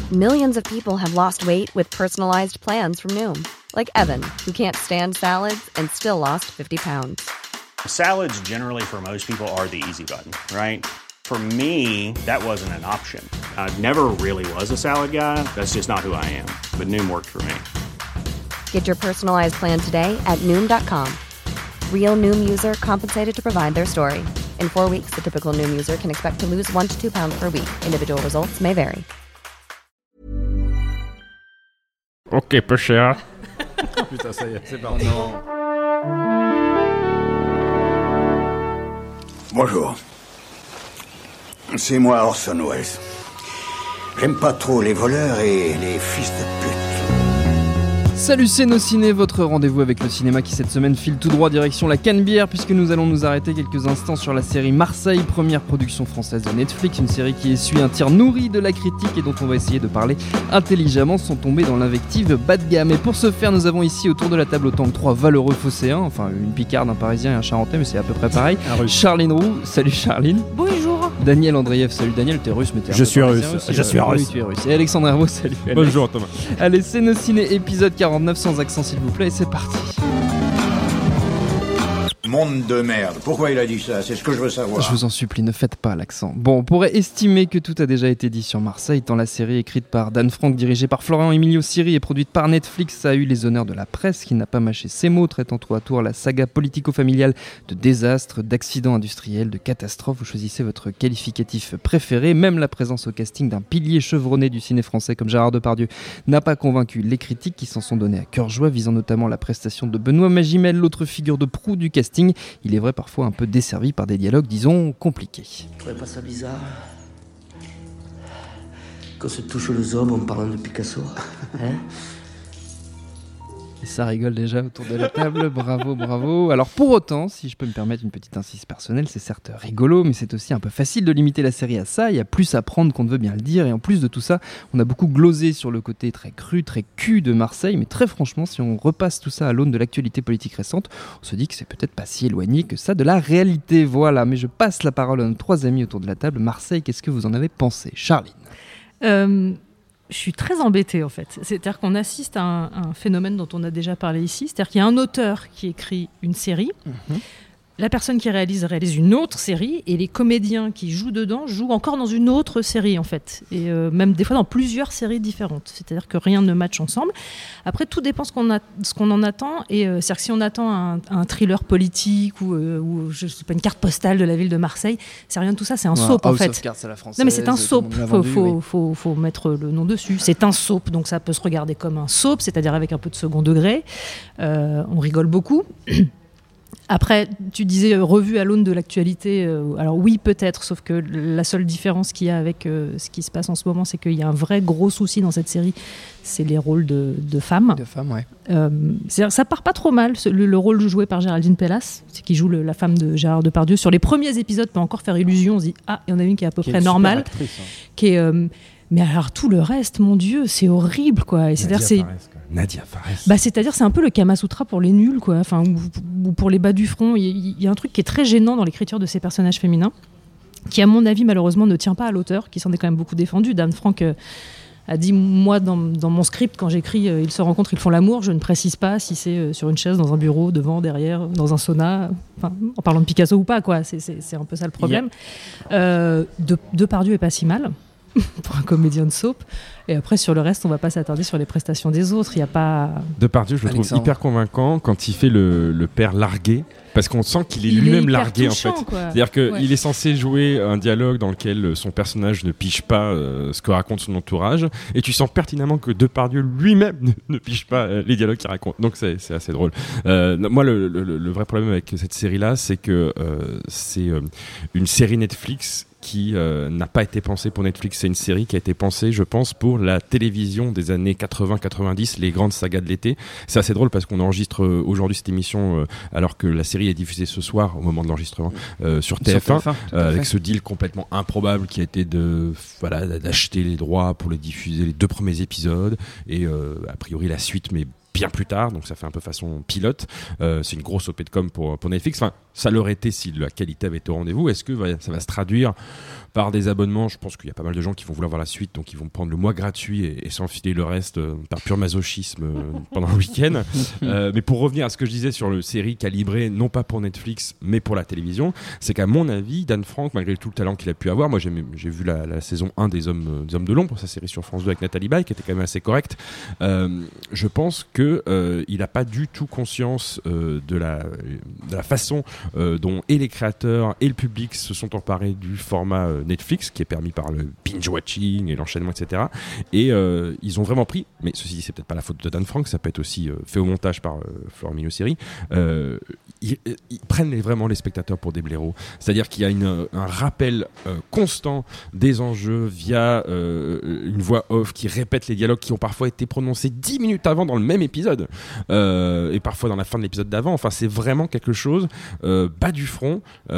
Millions of people have lost weight with personalized plans from Noom. Like Evan, who can't stand salads and still lost 50 pounds. Salads generally for most people are the easy button, right? For me, that wasn't an option. I never really was a salad guy. That's just not who I am. But Noom worked for me. Get your personalized plan today at Noom.com. Real Noom user compensated to provide their story. In 4 weeks, the typical Noom user can expect to lose 1 to 2 pounds per week. Individual results may vary. Ok, peu cher. Putain, ça y est, c'est parti. Bonjour. C'est moi Orson Welles. J'aime pas trop les voleurs et les fils de pute. Salut, c'est Nos Ciné, votre rendez-vous avec le cinéma qui cette semaine file tout droit direction la Canebière, puisque nous allons nous arrêter quelques instants sur la série Marseille, première production française de Netflix, une série qui essuie un tir nourri de la critique et dont on va essayer de parler intelligemment sans tomber dans l'invective bas de gamme. Et pour ce faire, nous avons ici autour de la table autant que 3 valeureux phocéens, enfin une Picarde, un Parisien et un Charentais, mais c'est à peu près pareil. Charline Roux, salut Charline. Bonjour. Daniel Andreev, salut Daniel, t'es russe mais t'es Je suis russe, aussi, je suis russe. Oui, tu es russe. Et Alexandre Herbeau, salut Alex. Bonjour Thomas. Allez, c'est Nos Ciné, épisode 49 sans accent s'il vous plaît, et c'est parti. Monde de merde. Pourquoi il a dit ça? C'est ce que je veux savoir. Je vous en supplie, ne faites pas l'accent. Bon, on pourrait estimer que tout a déjà été dit sur Marseille, tant la série écrite par Dan Frank, dirigée par Florian Emilio Siri et produite par Netflix a eu les honneurs de la presse qui n'a pas mâché ses mots, traitant tour à tour la saga politico-familiale de désastres, d'accidents industriels, de catastrophes. Vous choisissez votre qualificatif préféré. Même la présence au casting d'un pilier chevronné du ciné français comme Gérard Depardieu n'a pas convaincu les critiques qui s'en sont donnés à cœur joie, visant notamment la prestation de Benoît Magimel, l'autre figure de proue du casting. Il est vrai parfois un peu desservi par des dialogues, disons, compliqués. Tu trouvez pas ça bizarre qu'on se touche aux hommes en parlant de Picasso, hein? Et ça rigole déjà autour de la table, bravo, bravo. Alors pour autant, si je peux me permettre une petite incise personnelle, c'est certes rigolo, mais c'est aussi un peu facile de limiter la série à ça. Il y a plus à prendre qu'on ne veut bien le dire, et en plus de tout ça, on a beaucoup glosé sur le côté très cru, très cul de Marseille, mais très franchement, si on repasse tout ça à l'aune de l'actualité politique récente, on se dit que c'est peut-être pas si éloigné que ça de la réalité. Voilà, mais je passe la parole à nos 3 amis autour de la table. Marseille, qu'est-ce que vous en avez pensé? Charline. Je suis très embêtée en fait. C'est-à-dire qu'on assiste à un phénomène dont on a déjà parlé ici. C'est-à-dire qu'il y a un auteur qui écrit une série. La personne qui réalise une autre série et les comédiens qui jouent dedans jouent encore dans une autre série en fait. Et même des fois dans plusieurs séries différentes. C'est-à-dire que rien ne matche ensemble. Après, tout dépend ce qu'on en attend. Et c'est-à-dire que si on attend un thriller politique ou je sais pas, une carte postale de la ville de Marseille, c'est rien de tout ça, c'est un soap en fait. House of Cards, c'est la française, non mais c'est un soap, faut mettre le nom dessus. C'est un soap, donc ça peut se regarder comme un soap, c'est-à-dire avec un peu de second degré. On rigole beaucoup. Après, tu disais revue à l'aune de l'actualité. Alors oui, peut-être, sauf que la seule différence qu'il y a avec ce qui se passe en ce moment, c'est qu'il y a un vrai gros souci dans cette série, c'est les rôles de femmes. De femmes, ouais. Ça part pas trop mal, le rôle joué par Géraldine Pellas, qui joue la femme de Gérard Depardieu. Sur les premiers épisodes, peut encore faire illusion. On se dit, il y en a une qui est à peu près normale. Actrice, hein. Qui est... mais alors tout le reste, mon Dieu, c'est horrible quoi. Et Nadia Fares. Bah, c'est-à-dire c'est un peu le Kama Sutra pour les nuls quoi. Enfin ou pour les bas du front. Il y a un truc qui est très gênant dans l'écriture de ces personnages féminins, qui à mon avis malheureusement ne tient pas à l'auteur, qui s'en est quand même beaucoup défendu. Dan Frank a dit moi dans mon script quand j'écris ils se rencontrent, ils font l'amour, je ne précise pas si c'est sur une chaise, dans un bureau, devant, derrière, dans un sauna, enfin, en parlant de Picasso ou pas quoi. C'est un peu ça le problème. Depardieu est pas si mal. Pour un comédien de soap. Et après, sur le reste, on va pas s'attarder sur les prestations des autres. Il y a pas... Depardieu, je le trouve hyper convaincant quand il fait le père largué, parce qu'on sent qu'il est lui-même largué touchant, en fait. Quoi. C'est-à-dire qu'il est censé jouer un dialogue dans lequel son personnage ne pige pas ce que raconte son entourage, et tu sens pertinemment que Depardieu lui-même ne pige pas les dialogues qu'il raconte. Donc c'est assez drôle. Moi, le vrai problème avec cette série-là, c'est que c'est une série Netflix qui n'a pas été pensée pour Netflix. C'est une série qui a été pensée, je pense, pour la télévision des années 80-90, les grandes sagas de l'été. C'est assez drôle parce qu'on enregistre aujourd'hui cette émission alors que la série est diffusée ce soir, au moment de l'enregistrement, sur TF1, avec ce deal complètement improbable qui a été d'acheter les droits pour les diffuser, les 2 premiers épisodes, et a priori la suite, mais bien plus tard, donc ça fait un peu façon pilote. C'est une grosse OP de com pour Netflix. Enfin, ça l'aurait été si la qualité avait été au rendez-vous. Est-ce que ça va se traduire par des abonnements? Je pense qu'il y a pas mal de gens qui vont vouloir voir la suite, donc ils vont prendre le mois gratuit et s'enfiler le reste par pur masochisme pendant le week-end. Mais pour revenir à ce que je disais sur le série calibrée, non pas pour Netflix, mais pour la télévision, c'est qu'à mon avis, Dan Frank, malgré tout le talent qu'il a pu avoir, moi j'ai vu la saison 1 des Hommes de l'Ombre, sa série sur France 2 avec Nathalie Baye, qui était quand même assez correcte. Je pense qu'il n'a pas du tout conscience de la façon dont et les créateurs et le public se sont emparés du format Netflix, qui est permis par le binge-watching et l'enchaînement, etc. Et ils ont vraiment pris, mais ceci dit, c'est peut-être pas la faute de Dan Frank, ça peut être aussi fait au montage par Florent Mignot-Série, ils prennent vraiment les spectateurs pour des blaireaux. C'est-à-dire qu'il y a un rappel constant des enjeux via une voix off qui répète les dialogues qui ont parfois été prononcés 10 minutes avant dans le même épisode et parfois dans la fin de l'épisode d'avant. Enfin, c'est vraiment quelque chose bas du front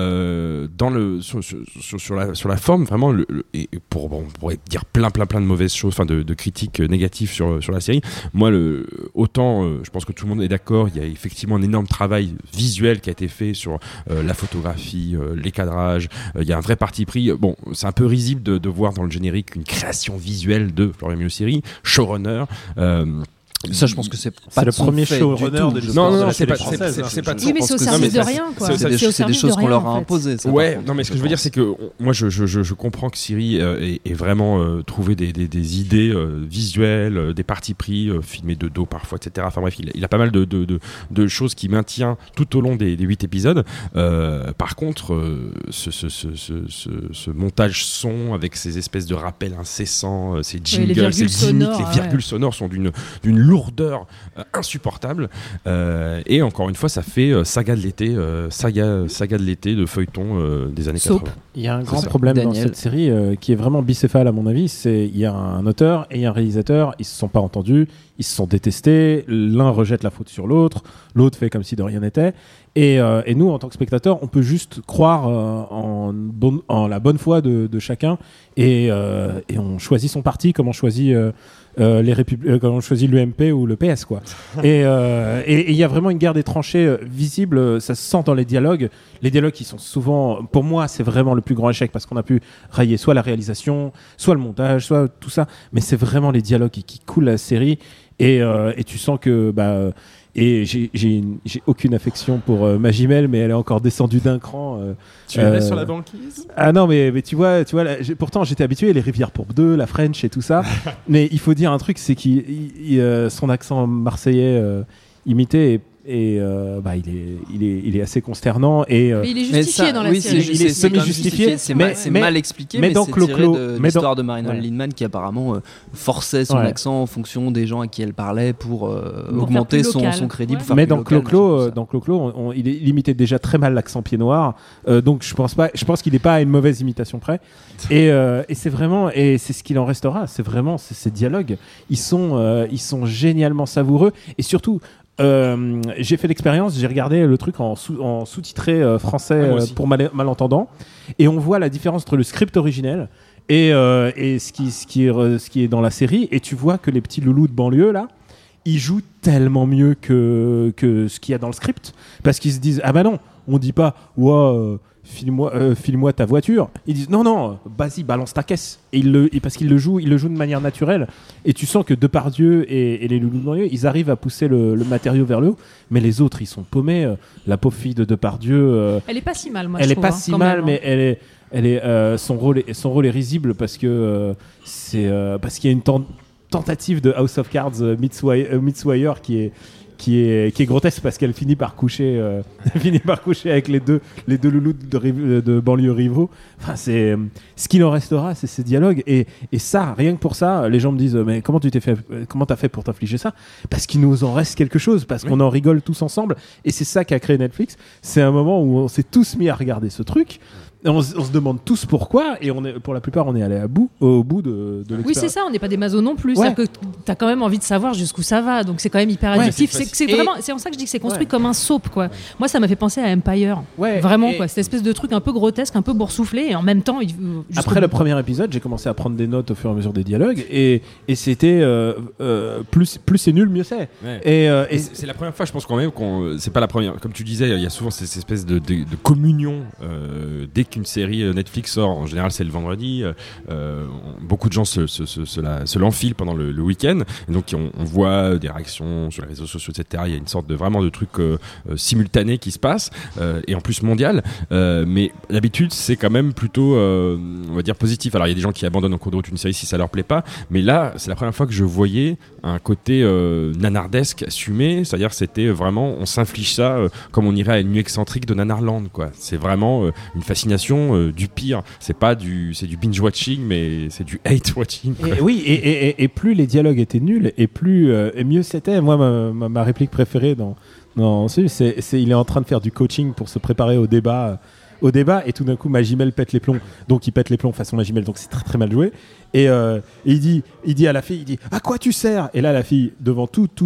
sur la forme, vraiment. Et on pourrait dire plein de mauvaises choses, enfin de critiques négatives sur la série. Moi, autant je pense que tout le monde est d'accord, il y a effectivement un énorme travail visuel qui a été fait sur la photographie, les cadrages, il y a un vrai parti pris. Bon, c'est un peu risible de voir dans le générique une création visuelle de Florent Mignot-Série, showrunner. Ça, je pense que c'est pas le premier showrunner de l'histoire de la télé française. Oui, mais c'est au service de rien, quoi. C'est des choses qu'on leur a imposées. Ouais, non, mais ce que je veux dire, c'est que moi, je comprends que Siri ait vraiment trouvé des idées visuelles, des partis pris, filmés de dos parfois, etc. Enfin bref, il a pas mal de choses qui maintient tout au long des 8 épisodes. Par contre, ce montage son avec ces espèces de rappels incessants, ces jingles, ces gimmicks, les virgules sonores sont d'une lourdeur insupportable, et encore une fois ça fait saga de l'été, saga de l'été de feuilleton des années 80. Il y a un grand problème dans cette série qui est vraiment bicéphale à mon avis, c'est il y a un auteur et un réalisateur, ils se sont pas entendus, ils se sont détestés, l'un rejette la faute sur l'autre fait comme si de rien n'était, et nous en tant que spectateurs on peut juste croire en la bonne foi de chacun, et on choisit son parti comme on choisit quand on choisit l'UMP ou le PS, quoi. Et il y a vraiment une guerre des tranchées visible, ça se sent dans les dialogues qui sont souvent, pour moi c'est vraiment le plus grand échec, parce qu'on a pu railler soit la réalisation, soit le montage, soit tout ça, mais c'est vraiment les dialogues qui coulent la série, et tu sens que et j'ai aucune affection pour Magimel, mais elle est encore descendue d'un cran. Tu la laisses sur la banquise? Ah non, mais tu vois pourtant j'étais habitué, les Rivières pourpres 2, la French et tout ça. Mais il faut dire un truc, c'est son accent marseillais imité et il est assez consternant, et mais il est justifié dans la série. Il est semi-justifié, c'est mal expliqué, mais c'est tiré de l'histoire de Marina Lindman qui apparemment forçait son accent en fonction des gens à qui elle parlait pour augmenter son crédit. Ouais. Mais dans Clo-Clo, il imitait déjà très mal l'accent pied noir, donc je pense qu'il n'est pas à une mauvaise imitation près, et c'est vraiment, et c'est ce qu'il en restera, c'est vraiment ces dialogues, ils sont génialement savoureux, et surtout j'ai fait l'expérience, j'ai regardé le truc en sous-titré français pour malentendants, et on voit la différence entre le script originel et ce qui est dans la série, et tu vois que les petits loulous de banlieue là, ils jouent tellement mieux que ce qu'il y a dans le script, parce qu'ils se disent ah bah non, on dit pas file-moi ta voiture. Ils disent non, vas-y, balance ta caisse. Et parce qu'ils le jouent de manière naturelle. Et tu sens que Depardieu et les loulous de banlieue, ils arrivent à pousser le matériau vers le haut. Mais les autres, ils sont paumés. La pauvre fille de Depardieu. Elle est pas si mal, moi. Elle est pas si mal, mais elle est son rôle est risible, parce que parce qu'il y a une tentative de House of Cards meets Wire qui est grotesque, parce qu'elle finit par coucher avec les deux loulous de banlieue rivaux. Enfin, c'est ce qu'il en restera, c'est ces dialogues, et ça, rien que pour ça, les gens me disent mais comment t'as fait pour t'infliger ça? Parce qu'il nous en reste quelque chose, parce qu'on en rigole tous ensemble, et c'est ça qu'a créé Netflix. C'est un moment où on s'est tous mis à regarder ce truc, On se demande tous pourquoi, et pour la plupart, on est allé au bout de l'expérience. Oui, c'est ça, on n'est pas des masos non plus. C'est-à-dire que tu as quand même envie de savoir jusqu'où ça va, donc c'est quand même hyper addictif. C'est en ça que je dis que c'est construit comme un soap, quoi. Moi, ça m'a fait penser à Empire. Vraiment, quoi. Cette espèce de truc un peu grotesque, un peu boursouflé, et en même temps. Après le premier épisode, j'ai commencé à prendre des notes au fur et à mesure des dialogues, et c'était plus c'est nul, mieux c'est. Et c'est la première fois, je pense quand même c'est pas la première. Comme tu disais, il y a souvent cette espèce de communion dès qu'une série Netflix sort. En général, c'est le vendredi. Beaucoup de gens se l'enfilent pendant le week-end. Et donc, on voit des réactions sur les réseaux sociaux, etc. Il y a une sorte de vraiment de truc simultané qui se passe, et en plus mondial. Mais d'habitude, c'est quand même plutôt, on va dire, positif. Alors, il y a des gens qui abandonnent en cours de route une série si ça leur plaît pas. Mais là, c'est la première fois que je voyais un côté nanardesque assumé. C'est-à-dire, c'était vraiment, on s'inflige ça comme on irait à une nuit excentrique de Nanarland, quoi. C'est vraiment une fascination du pire. C'est du binge watching, mais c'est du hate watching. Et plus les dialogues étaient nuls, et mieux c'était. Moi, ma réplique préférée c'est il est en train de faire du coaching pour se préparer au débat, et tout d'un coup Magimel pète les plombs, donc il pète les plombs façon Magimel, donc c'est très très mal joué, et il dit à la fille, à quoi tu sers, et là la fille, devant toutes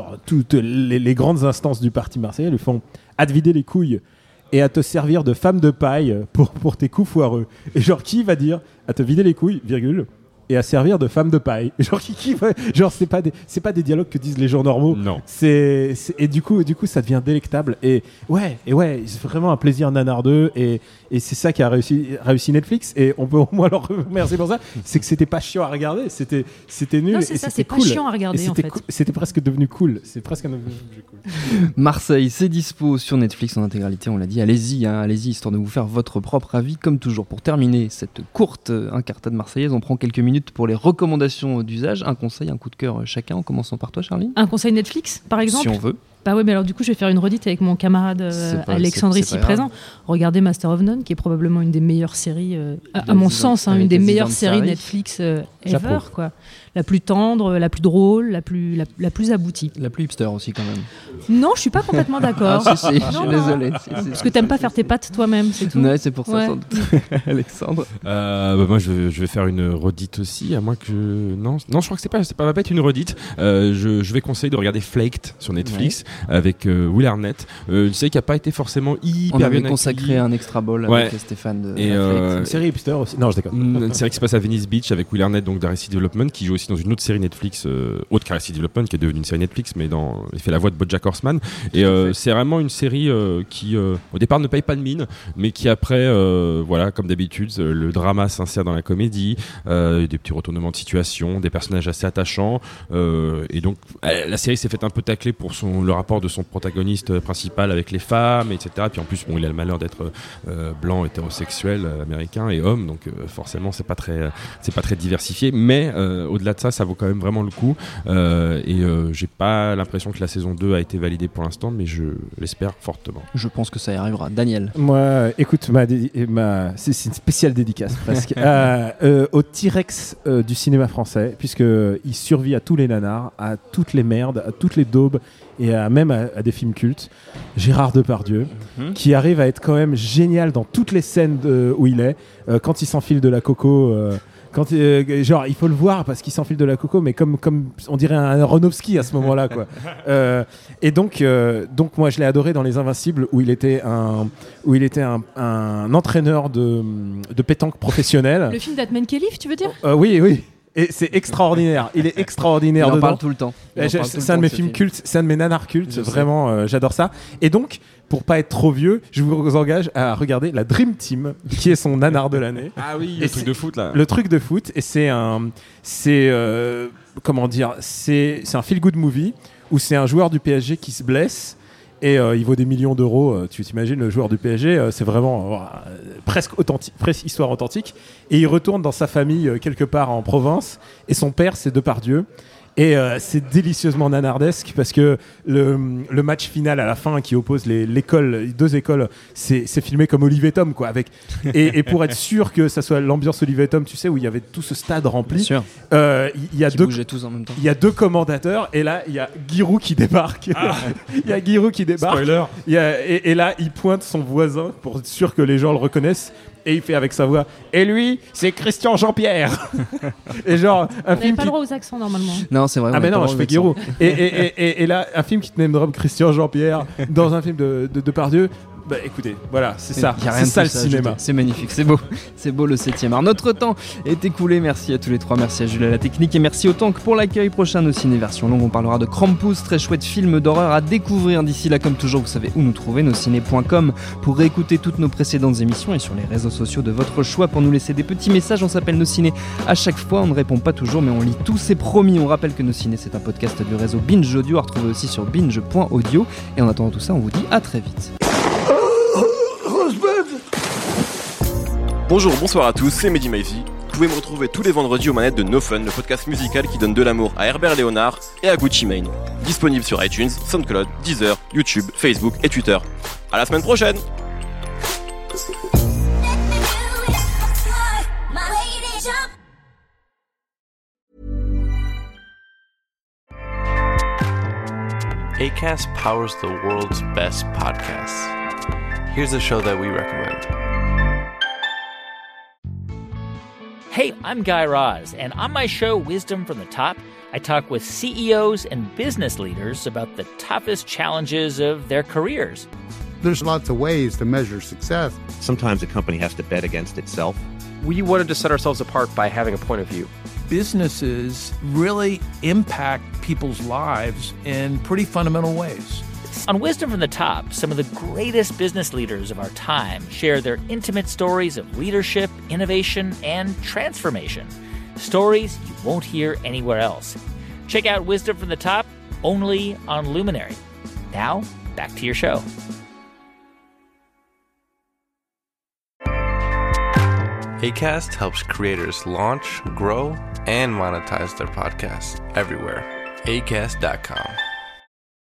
les grandes instances du parti marseillais, lui font à te vider les couilles et à te servir de femme de paille pour tes coups foireux. Et genre, qui va dire à te vider les couilles, virgule, et à servir de femme de paille? Genre, genre c'est pas des dialogues que disent les gens normaux. Non. Et du coup, ça devient délectable. Et c'est vraiment un plaisir nanardeux. Et c'est ça qui a réussi Netflix. Et on peut au moins leur remercier pour ça. C'est que c'était pas chiant à regarder. C'était nul. Non, c'est et ça, c'était c'est cool. pas chiant à regarder, en fait. C'était presque devenu cool. C'est presque devenu cool. Marseille, c'est dispo sur Netflix en intégralité, on l'a dit. Allez-y, histoire de vous faire votre propre avis. Comme toujours, pour terminer cette courte incartade marseillaise, on prend quelques minutes pour les recommandations d'usage. Un conseil, un coup de cœur chacun, en commençant par toi, Charline. Un conseil Netflix, par exemple? Si on veut. Bah ouais, mais alors du coup, je vais faire une redite avec mon camarade Alexandre ici présent. Regardez Master of None, qui est probablement une des meilleures séries, à mon sens, une des meilleures séries Netflix ever, quoi. La plus tendre, la plus drôle, la plus aboutie. La plus hipster aussi, quand même. Non, je suis pas complètement d'accord. Je suis désolé. Parce que t'aimes pas faire tes pâtes toi-même, c'est tout. Ouais, c'est pour ça, sans doute. Alexandre. Moi, je vais faire une redite aussi, à moins que non, je crois que c'est pas une redite. Je vais conseiller de regarder Flaked sur Netflix. Ouais. Avec Will Arnett, une série qui n'a pas été forcément hyper bien. On avait consacré un extra ball avec Stéphane de une série hipster aussi. Non, je déconne. Une série qui se passe à Venice Beach avec Will Arnett, donc d'Arrested Development, qui joue aussi dans une autre série Netflix, autre qu'Arrested Development, qui est devenue une série Netflix, mais il fait la voix de BoJack Horseman. Et c'est vraiment une série qui, au départ, ne paye pas de mine, mais qui après, comme d'habitude, le drama s'insère dans la comédie, des petits retournements de situation, des personnages assez attachants, et donc la série s'est faite un peu tacler pour le rapport de son protagoniste principal avec les femmes, etc. Puis en plus, il a le malheur d'être blanc, hétérosexuel, américain et homme, donc forcément, c'est pas très diversifié. Mais au-delà de ça, ça vaut quand même vraiment le coup. J'ai pas l'impression que la saison 2 a été validée pour l'instant, mais je l'espère fortement. Je pense que ça y arrivera. Daniel. Moi, écoute, c'est une spéciale dédicace presque au T-Rex du cinéma français, puisqu'il survit à tous les nanars, à toutes les merdes, à toutes les daubes, et même à des films cultes. Gérard Depardieu, qui arrive à être quand même génial dans toutes les scènes où il est, quand il s'enfile de la coco, il faut le voir parce qu'il s'enfile de la coco, mais comme on dirait un Aronofsky à ce moment-là, quoi. Et donc moi je l'ai adoré dans Les Invincibles, où il était un entraîneur de pétanque professionnel. Le film d'Atman Kelly, tu veux dire? Oui. Et c'est extraordinaire. Il est extraordinaire. Il en parle tout le temps. C'est un de mes films cultes, c'est un de mes nanars cultes. Vraiment, j'adore ça. Et donc, pour pas être trop vieux, je vous engage à regarder la Dream Team, qui est son nanar de l'année. Ah oui, le truc de foot là. Le truc de foot, et c'est un feel good movie où c'est un joueur du PSG qui se blesse. Et il vaut des millions d'euros. Tu t'imagines, le joueur du PSG, c'est vraiment presque authentique, presque histoire authentique. Et il retourne dans sa famille quelque part en province. Et son père, c'est Depardieu. Et c'est délicieusement nanardesque parce que le match final à la fin qui oppose les deux écoles, c'est filmé comme Olivier Tom, quoi, et pour être sûr que ça soit l'ambiance Olivier Tom, tu sais, où il y avait tout ce stade rempli. Il y a tous en même temps. Il y a deux commentateurs et là il y a Giroud qui débarque. Il y a Giroud qui débarque. Spoiler. Et là il pointe son voisin pour être sûr que les gens le reconnaissent. Et il fait avec sa voix. Et lui, c'est Christian Jean-Pierre. Et genre, un Vous film. n'avez pas le droit aux accents normalement. Non, c'est vrai. Ah, mais non, je fais Guérou. Et là, un film qui te name drop Christian Jean-Pierre dans un film de Depardieu. Bah écoutez, voilà, c'est ça. Y a rien C'est de ça le plus à cinéma. ajouter. C'est magnifique, c'est beau. C'est beau le 7e art. Notre temps est écoulé. Merci à tous les trois. Merci à Jules à la technique. Et merci au Tank pour l'accueil. Prochain Nos Ciné version longue. On parlera de Krampus, très chouette film d'horreur à découvrir. D'ici là, comme toujours, vous savez où nous trouver, nosciné.com pour réécouter toutes nos précédentes émissions et sur les réseaux sociaux de votre choix pour nous laisser des petits messages. On s'appelle Nos Ciné à chaque fois. On ne répond pas toujours, mais on lit tous, c'est promis. On rappelle que Nos Ciné, c'est un podcast du réseau Binge Audio à retrouver aussi sur binge.audio. Et en attendant tout ça, on vous dit à très vite. Bonjour, bonsoir à tous, c'est Mehdi Maizy. Vous pouvez me retrouver tous les vendredis aux manettes de No Fun, le podcast musical qui donne de l'amour à Herbert Léonard et à Gucci Mane. Disponible sur iTunes, SoundCloud, Deezer, YouTube, Facebook et Twitter. À la semaine prochaine! Acast powers the world's best podcasts. Here's a show that we recommend. Hey, I'm Guy Raz, and on my show, Wisdom from the Top, I talk with CEOs and business leaders about the toughest challenges of their careers. There's lots of ways to measure success. Sometimes a company has to bet against itself. We wanted to set ourselves apart by having a point of view. Businesses really impact people's lives in pretty fundamental ways. On Wisdom from the Top, some of the greatest business leaders of our time share their intimate stories of leadership, innovation, and transformation. Stories you won't hear anywhere else. Check out Wisdom from the Top only on Luminary. Now, back to your show. Acast helps creators launch, grow, and monetize their podcasts everywhere. Acast.com.